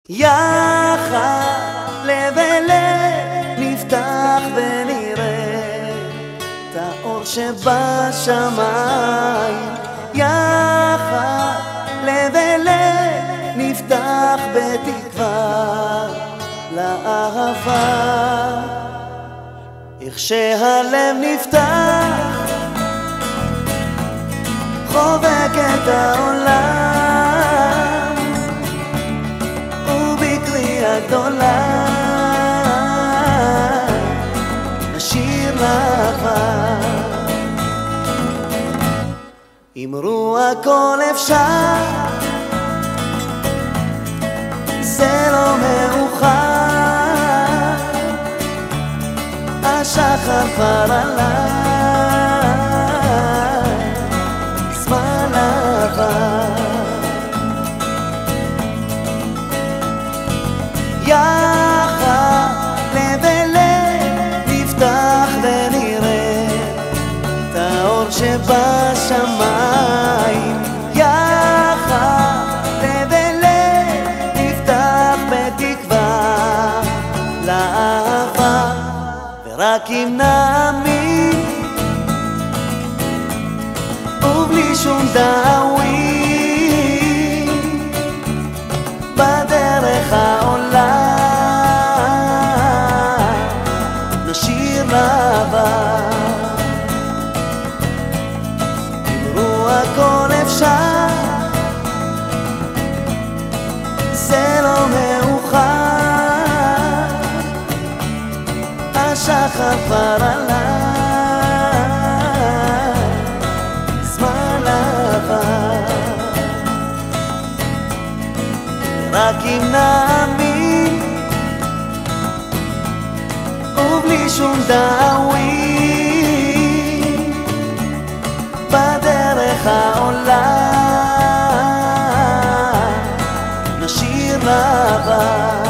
יחד לב אל לב נפתח ונראה את האור שבשמיים. יחד לב אל לב נפתח בתקווה לאהבה. איך שהלב נפתח חובק את העולם, ובקריאה גדולה נשיר לאהבה. אמרו הכל אפשר, זה לא מאוחר, השחר כבר עלה, זמן אהבה. יחד לב אל לב נפתח ונראה את האור שבשמיים. יחד לב אל לב נפתח בתקווה לאהבה. ורק אם נאמין ובלי שום דאווין בדרך העולה נשיר לאהבה. אמרו הכל אפשר, זה לא מאוחר, השחר כבר עלה, זמן אהבה. רק אם נאמין ובלי שום דאווין בדרך העולה נשיר לאהבה.